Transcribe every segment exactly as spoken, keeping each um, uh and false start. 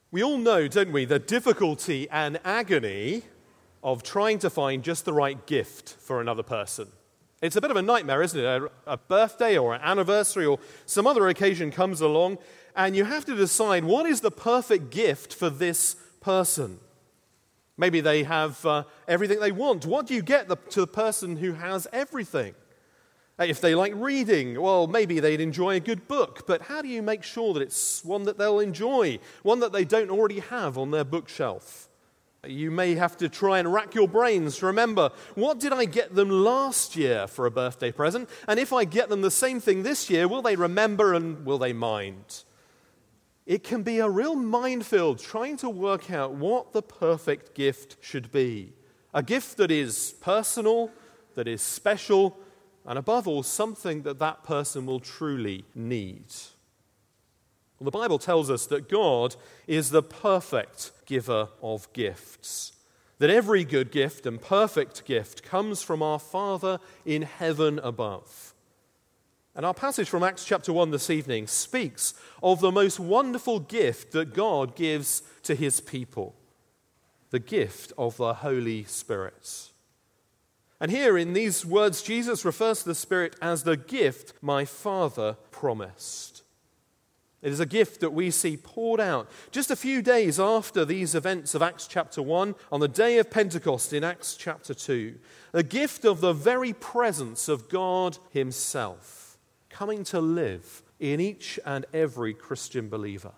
We all know, don't we, the difficulty and agony of trying to find just the right gift for another person. It's a bit of a nightmare, isn't it? A, a birthday or an anniversary or some other occasion comes along, and you have to decide what is the perfect gift for this person. Maybe they have uh, everything they want. What do you get the, to the person who has everything? If they like reading, well, maybe they'd enjoy a good book, but how do you make sure that it's one that they'll enjoy, one that they don't already have on their bookshelf? You may have to try and rack your brains to remember, what did I get them last year for a birthday present? And if I get them the same thing this year, will they remember and will they mind? It can be a real minefield trying to work out what the perfect gift should be. A gift that is personal, that is special, and above all, something that that person will truly need. Well, the Bible tells us that God is the perfect giver of gifts, that every good gift and perfect gift comes from our Father in heaven above. And our passage from Acts chapter one this evening speaks of the most wonderful gift that God gives to his people, the gift of the Holy Spirit. And here in these words, Jesus refers to the Spirit as the gift my Father promised. It is a gift that we see poured out just a few days after these events of Acts chapter one, on the day of Pentecost in Acts chapter two. A gift of the very presence of God himself, coming to live in each and every Christian believer.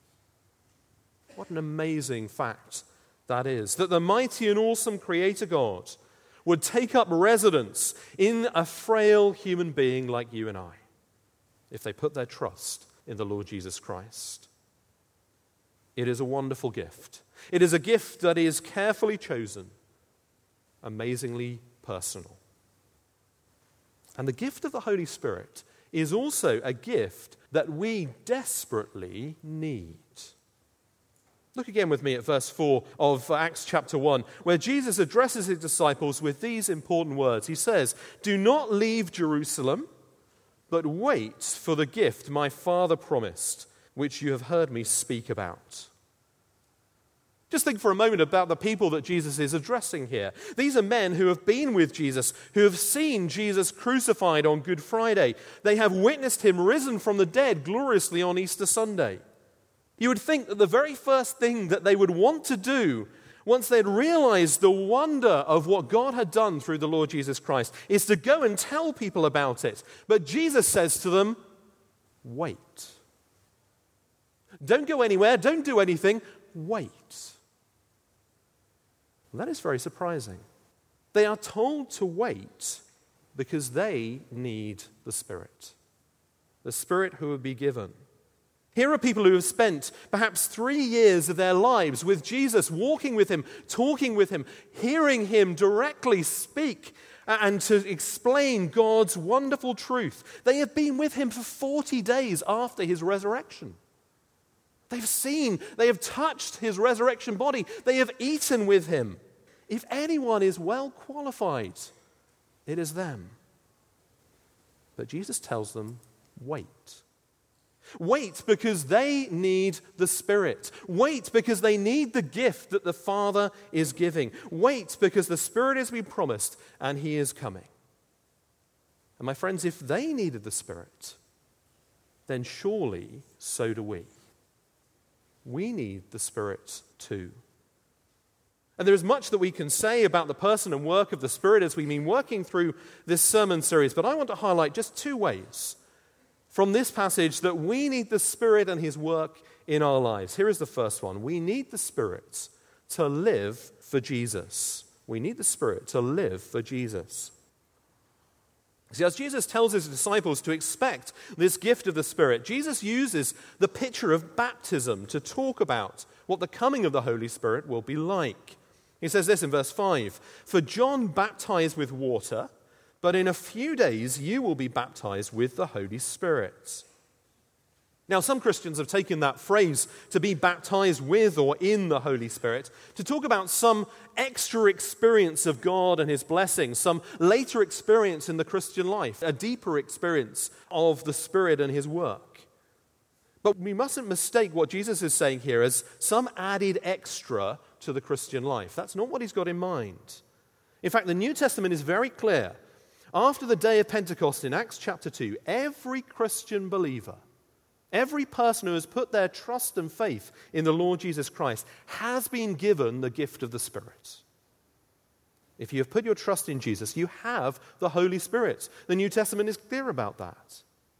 What an amazing fact that is, that the mighty and awesome Creator God would take up residence in a frail human being like you and I, if they put their trust in the Lord Jesus Christ. It is a wonderful gift. It is a gift that is carefully chosen, amazingly personal. And the gift of the Holy Spirit is also a gift that we desperately need. Look again with me at verse four of Acts chapter one, where Jesus addresses his disciples with these important words. He says, "Do not leave Jerusalem, but wait for the gift my Father promised, which you have heard me speak about." Just think for a moment about the people that Jesus is addressing here. These are men who have been with Jesus, who have seen Jesus crucified on Good Friday. They have witnessed him risen from the dead gloriously on Easter Sunday. You would think that the very first thing that they would want to do once they'd realized the wonder of what God had done through the Lord Jesus Christ is to go and tell people about it. But Jesus says to them, wait. Don't go anywhere, don't do anything, wait. And that is very surprising. They are told to wait because they need the Spirit. The Spirit who will be given. Here are people who have spent perhaps three years of their lives with Jesus, walking with him, talking with him, hearing him directly speak and to explain God's wonderful truth. They have been with him for forty days after his resurrection. They've seen, they have touched his resurrection body. They have eaten with him. If anyone is well qualified, it is them. But Jesus tells them, wait. Wait because they need the Spirit. Wait because they need the gift that the Father is giving. Wait because the Spirit has been promised and he is coming. And my friends, if they needed the Spirit, then surely so do we. We need the Spirit too. And there is much that we can say about the person and work of the Spirit as we've been working through this sermon series, but I want to highlight just two ways from this passage that we need the Spirit and his work in our lives. Here is the first one. We need the Spirit to live for Jesus. We need the Spirit to live for Jesus. See, as Jesus tells his disciples to expect this gift of the Spirit, Jesus uses the picture of baptism to talk about what the coming of the Holy Spirit will be like. He says this in verse five, "For John baptized with water, but in a few days you will be baptized with the Holy Spirit." Now, some Christians have taken that phrase, to be baptized with or in the Holy Spirit, to talk about some extra experience of God and his blessings, some later experience in the Christian life, a deeper experience of the Spirit and his work. But we mustn't mistake what Jesus is saying here as some added extra to the Christian life. That's not what he's got in mind. In fact, the New Testament is very clear. After the day of Pentecost in Acts chapter two, every Christian believer, every person who has put their trust and faith in the Lord Jesus Christ has been given the gift of the Spirit. If you have put your trust in Jesus, you have the Holy Spirit. The New Testament is clear about that.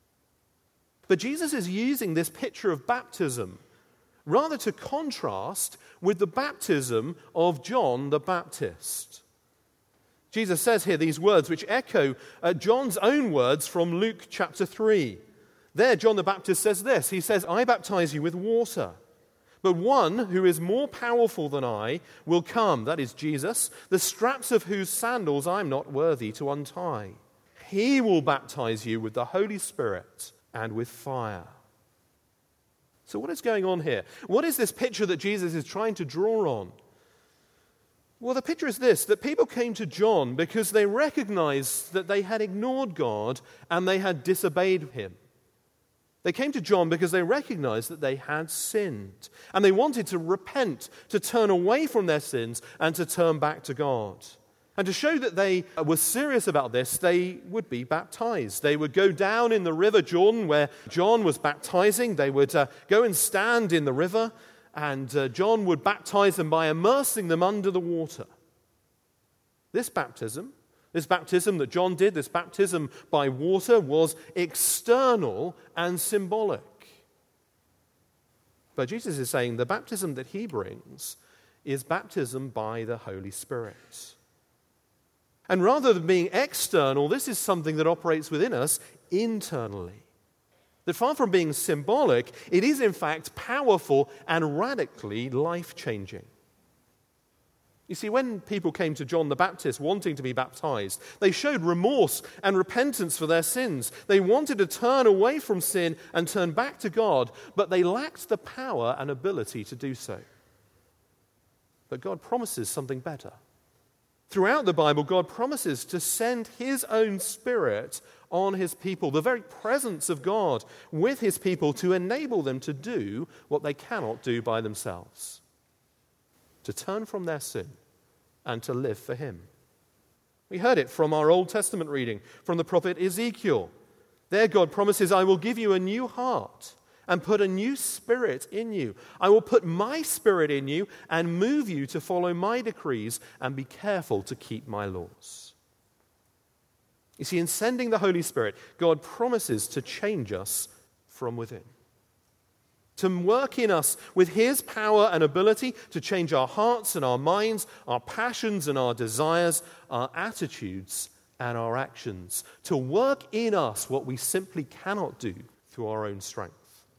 But Jesus is using this picture of baptism rather to contrast with the baptism of John the Baptist. Jesus says here these words which echo uh, John's own words from Luke chapter three. There, John the Baptist says this. He says, I baptize you with water, but one who is more powerful than I will come, that is Jesus, the straps of whose sandals I'm not worthy to untie. He will baptize you with the Holy Spirit and with fire. So what is going on here? What is this picture that Jesus is trying to draw on? Well, the picture is this, that people came to John because they recognized that they had ignored God and they had disobeyed him. They came to John because they recognized that they had sinned and they wanted to repent, to turn away from their sins and to turn back to God. And to show that they were serious about this, they would be baptized. They would go down in the river Jordan where John was baptizing. They would uh, go and stand in the river, and uh, John would baptize them by immersing them under the water. This baptism, this baptism that John did, this baptism by water, was external and symbolic. But Jesus is saying the baptism that he brings is baptism by the Holy Spirit. And rather than being external, this is something that operates within us internally. That far from being symbolic, it is in fact powerful and radically life-changing. You see, when people came to John the Baptist wanting to be baptized, they showed remorse and repentance for their sins. They wanted to turn away from sin and turn back to God, but they lacked the power and ability to do so. But God promises something better. Throughout the Bible, God promises to send his own Spirit on his people, the very presence of God with his people to enable them to do what they cannot do by themselves, to turn from their sin and to live for him. We heard it from our Old Testament reading, from the prophet Ezekiel. There God promises, I will give you a new heart and put a new spirit in you. I will put my spirit in you and move you to follow my decrees and be careful to keep my laws. You see, in sending the Holy Spirit, God promises to change us from within, to work in us with his power and ability to change our hearts and our minds, our passions and our desires, our attitudes and our actions, to work in us what we simply cannot do through our own strength.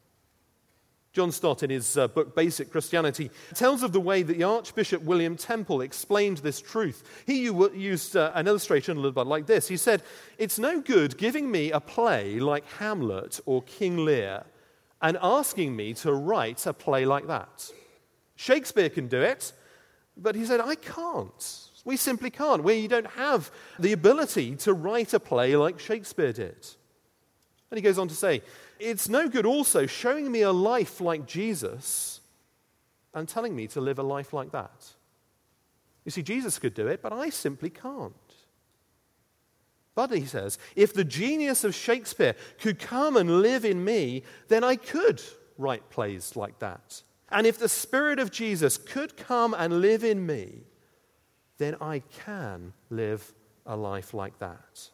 John Stott, in his uh, book Basic Christianity, tells of the way that the Archbishop William Temple explained this truth. He used uh, an illustration a little bit like this. He said, it's no good giving me a play like Hamlet or King Lear and asking me to write a play like that. Shakespeare can do it, but he said, I can't. We simply can't. We don't have the ability to write a play like Shakespeare did. And he goes on to say, it's no good also showing me a life like Jesus and telling me to live a life like that. You see, Jesus could do it, but I simply can't. But, he says, if the genius of Shakespeare could come and live in me, then I could write plays like that. And if the Spirit of Jesus could come and live in me, then I can live a life like that.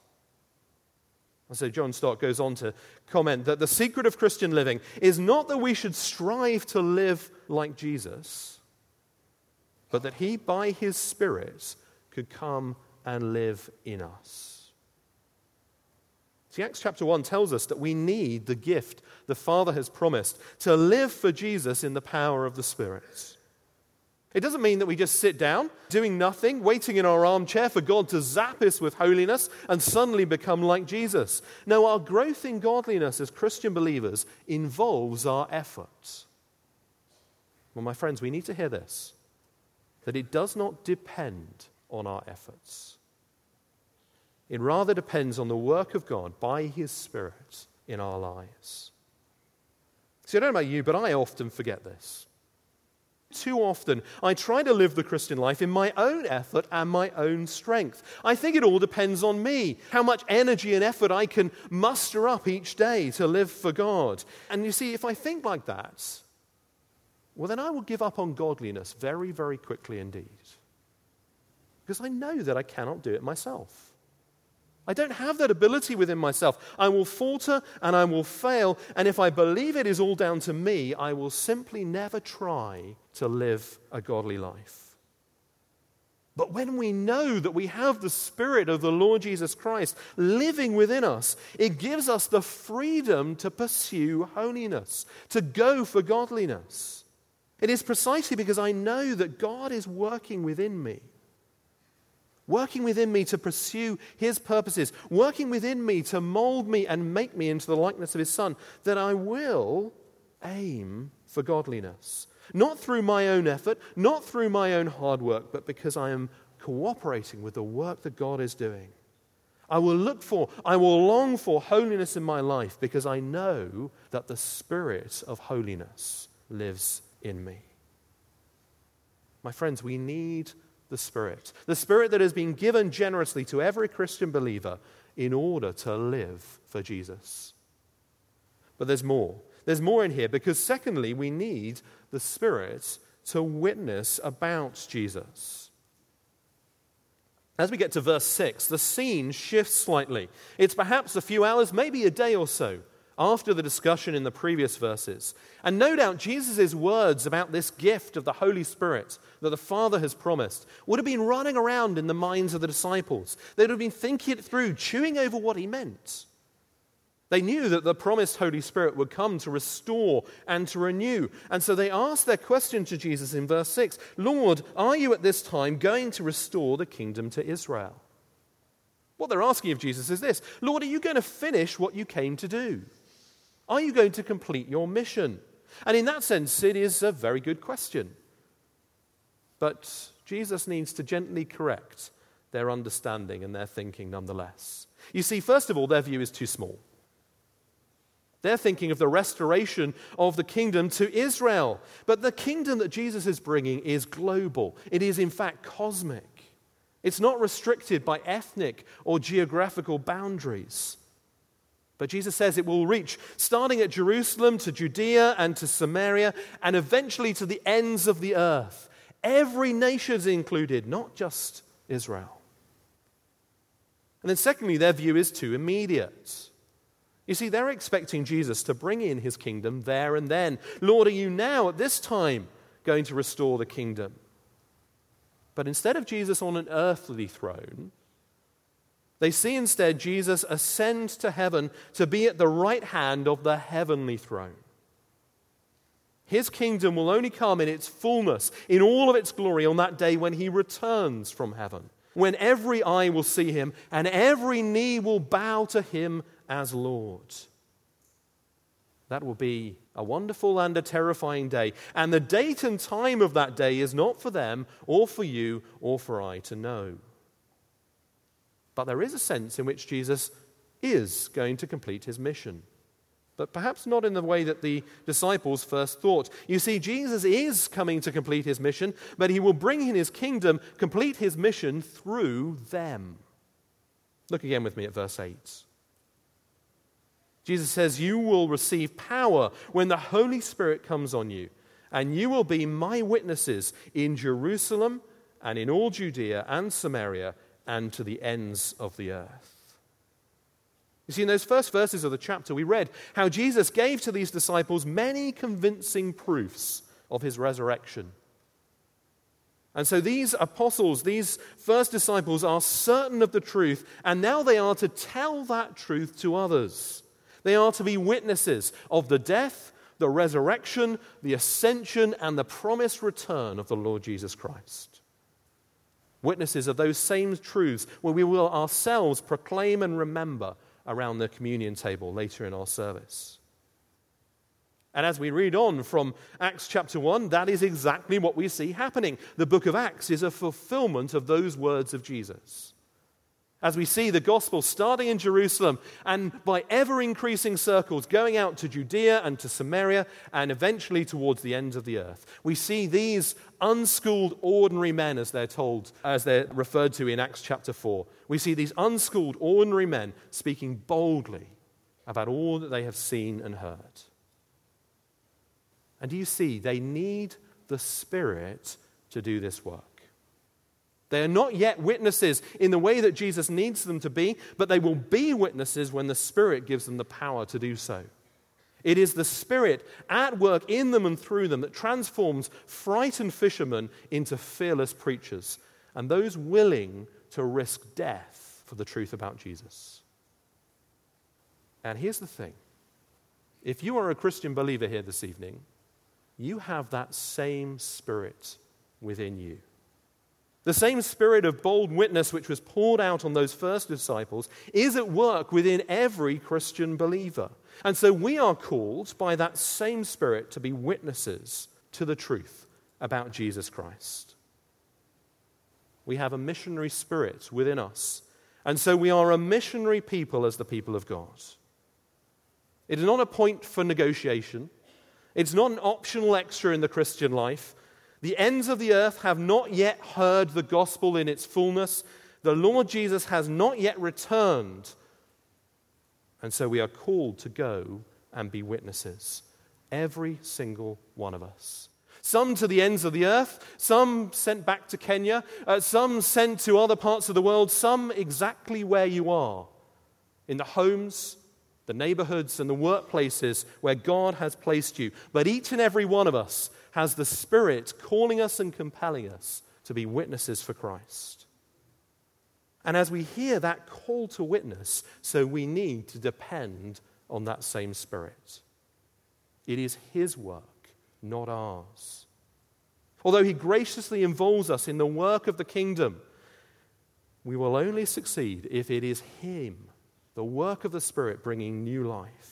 And so John Stott goes on to comment that the secret of Christian living is not that we should strive to live like Jesus, but that he, by his Spirit, could come and live in us. See, Acts chapter one tells us that we need the gift the Father has promised to live for Jesus in the power of the Spirit. It doesn't mean that we just sit down, doing nothing, waiting in our armchair for God to zap us with holiness and suddenly become like Jesus. No, our growth in godliness as Christian believers involves our efforts. Well, my friends, we need to hear this, that it does not depend on our efforts. It rather depends on the work of God by his Spirit in our lives. See, I don't know about you, but I often forget this. Too often, I try to live the Christian life in my own effort and my own strength. I think it all depends on me, how much energy and effort I can muster up each day to live for God. And you see, if I think like that, well, then I will give up on godliness very, very quickly indeed. Because I know that I cannot do it myself. I don't have that ability within myself. I will falter and I will fail, and if I believe it is all down to me, I will simply never try to live a godly life. But when we know that we have the Spirit of the Lord Jesus Christ living within us, it gives us the freedom to pursue holiness, to go for godliness. It is precisely because I know that God is working within me. Working within me to pursue his purposes, working within me to mold me and make me into the likeness of his Son, that I will aim for godliness. Not through my own effort, not through my own hard work, but because I am cooperating with the work that God is doing. I will look for, I will long for holiness in my life because I know that the Spirit of holiness lives in me. My friends, we need the Spirit. The Spirit that has been given generously to every Christian believer in order to live for Jesus. But there's more. There's more in here because secondly, we need the Spirit to witness about Jesus. As we get to verse six, the scene shifts slightly. It's perhaps a few hours, maybe a day or so, after the discussion in the previous verses. And no doubt Jesus' words about this gift of the Holy Spirit that the Father has promised would have been running around in the minds of the disciples. They would have been thinking it through, chewing over what he meant. They knew that the promised Holy Spirit would come to restore and to renew. And so they asked their question to Jesus in verse six, "Lord, are you at this time going to restore the kingdom to Israel?" What they're asking of Jesus is this: Lord, are you going to finish what you came to do? Are you going to complete your mission? And in that sense, it is a very good question. But Jesus needs to gently correct their understanding and their thinking nonetheless. You see, first of all, their view is too small. They're thinking of the restoration of the kingdom to Israel. But the kingdom that Jesus is bringing is global. It is, in fact, cosmic. It's not restricted by ethnic or geographical boundaries. But Jesus says it will reach, starting at Jerusalem to Judea and to Samaria, and eventually to the ends of the earth. Every nation is included, not just Israel. And then secondly, their view is too immediate. You see, they're expecting Jesus to bring in his kingdom there and then. Lord, are you now, at this time, going to restore the kingdom? But instead of Jesus on an earthly throne, they see instead Jesus ascend to heaven to be at the right hand of the heavenly throne. His kingdom will only come in its fullness, in all of its glory, on that day when he returns from heaven, when every eye will see him and every knee will bow to him as Lord. That will be a wonderful and a terrifying day. And the date and time of that day is not for them or for you or for I to know. But there is a sense in which Jesus is going to complete his mission. But perhaps not in the way that the disciples first thought. You see, Jesus is coming to complete his mission, but he will bring in his kingdom, complete his mission through them. Look again with me at verse eight. Jesus says, "You will receive power when the Holy Spirit comes on you, and you will be my witnesses in Jerusalem and in all Judea and Samaria and to the ends of the earth." You see, in those first verses of the chapter, we read how Jesus gave to these disciples many convincing proofs of his resurrection. And so these apostles, these first disciples, are certain of the truth, and now they are to tell that truth to others. They are to be witnesses of the death, the resurrection, the ascension, and the promised return of the Lord Jesus Christ. Witnesses of those same truths where we will ourselves proclaim and remember around the communion table later in our service. And as we read on from Acts chapter one, that is exactly what we see happening. The book of Acts is a fulfillment of those words of Jesus. As we see the gospel starting in Jerusalem and by ever-increasing circles going out to Judea and to Samaria and eventually towards the ends of the earth. We see these unschooled ordinary men, as they're told, as they're referred to in Acts chapter four. We see these unschooled ordinary men speaking boldly about all that they have seen and heard. And do you see, they need the Spirit to do this work. They are not yet witnesses in the way that Jesus needs them to be, but they will be witnesses when the Spirit gives them the power to do so. It is the Spirit at work in them and through them that transforms frightened fishermen into fearless preachers and those willing to risk death for the truth about Jesus. And here's the thing. If you are a Christian believer here this evening, you have that same Spirit within you. The same spirit of bold witness which was poured out on those first disciples is at work within every Christian believer. And so we are called by that same Spirit to be witnesses to the truth about Jesus Christ. We have a missionary spirit within us. And so we are a missionary people as the people of God. It is not a point for negotiation. It's not an optional extra in the Christian life. The ends of the earth have not yet heard the gospel in its fullness. The Lord Jesus has not yet returned. And so we are called to go and be witnesses. Every single one of us. Some to the ends of the earth, some sent back to Kenya, uh, some sent to other parts of the world, some exactly where you are. In the homes, the neighborhoods, and the workplaces where God has placed you. But each and every one of us has the Spirit calling us and compelling us to be witnesses for Christ. And as we hear that call to witness, so we need to depend on that same Spirit. It is His work, not ours. Although He graciously involves us in the work of the kingdom, we will only succeed if it is Him, the work of the Spirit, bringing new life.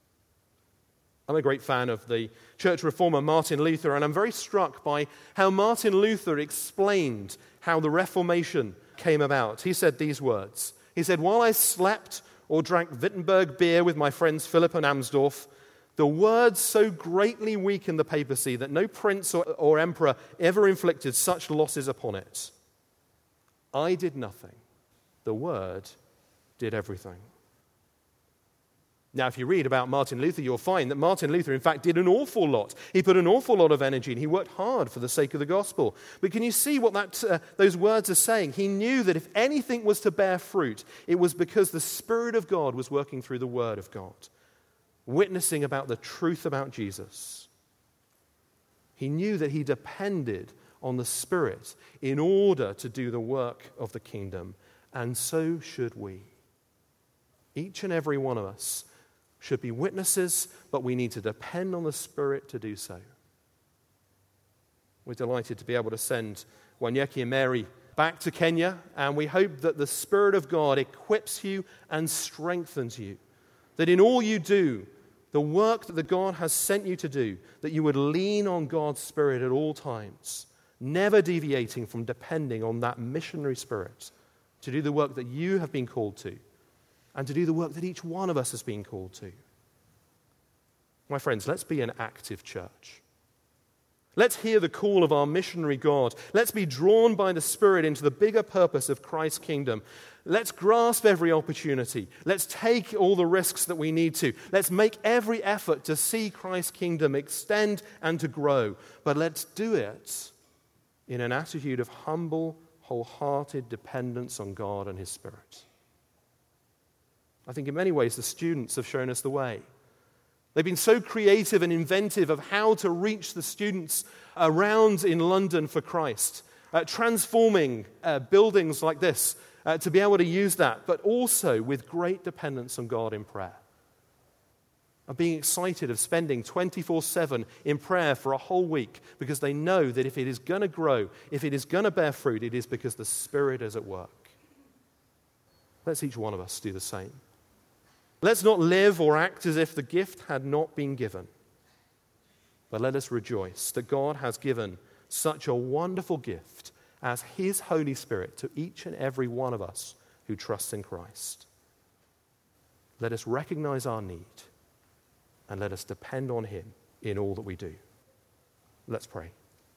I'm a great fan of the church reformer Martin Luther, and I'm very struck by how Martin Luther explained how the Reformation came about. He said these words. He said, "While I slept or drank Wittenberg beer with my friends Philip and Amsdorf, the words so greatly weakened the papacy that no prince or, or emperor ever inflicted such losses upon it. I did nothing. The word did everything." Now, if you read about Martin Luther, you'll find that Martin Luther, in fact, did an awful lot. He put an awful lot of energy and he worked hard for the sake of the gospel. But can you see what that, uh, those words are saying? He knew that if anything was to bear fruit, it was because the Spirit of God was working through the Word of God, witnessing about the truth about Jesus. He knew that he depended on the Spirit in order to do the work of the kingdom, and so should we. Each and every one of us should be witnesses, but we need to depend on the Spirit to do so. We're delighted to be able to send Wanyeki and Mary back to Kenya, and we hope that the Spirit of God equips you and strengthens you, that in all you do, the work that the God has sent you to do, that you would lean on God's Spirit at all times, never deviating from depending on that missionary spirit to do the work that you have been called to, and to do the work that each one of us has been called to. My friends, let's be an active church. Let's hear the call of our missionary God. Let's be drawn by the Spirit into the bigger purpose of Christ's kingdom. Let's grasp every opportunity. Let's take all the risks that we need to. Let's make every effort to see Christ's kingdom extend and to grow. But let's do it in an attitude of humble, wholehearted dependence on God and His Spirit. I think in many ways the students have shown us the way. They've been so creative and inventive of how to reach the students around in London for Christ, uh, transforming uh, buildings like this uh, to be able to use that, but also with great dependence on God in prayer. Of being excited of spending twenty-four seven in prayer for a whole week because they know that if it is going to grow, if it is going to bear fruit, it is because the Spirit is at work. Let's each one of us do the same. Let's not live or act as if the gift had not been given, but let us rejoice that God has given such a wonderful gift as His Holy Spirit to each and every one of us who trusts in Christ. Let us recognize our need and let us depend on him in all that we do. Let's pray.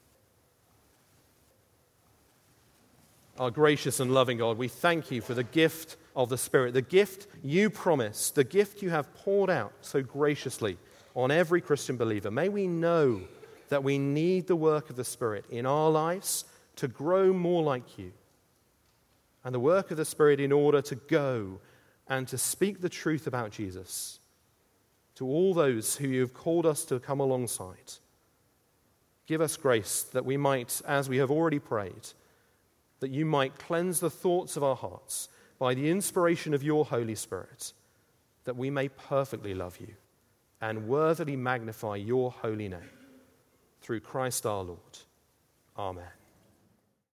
Our gracious and loving God, we thank you for the gift of the Spirit, the gift you promised, the gift you have poured out so graciously on every Christian believer. May we know that we need the work of the Spirit in our lives to grow more like you, and the work of the Spirit in order to go and to speak the truth about Jesus to all those who you have called us to come alongside. Give us grace that we might, as we have already prayed, that you might cleanse the thoughts of our hearts by the inspiration of your Holy Spirit, that we may perfectly love you and worthily magnify your holy name. Through Christ our Lord. Amen.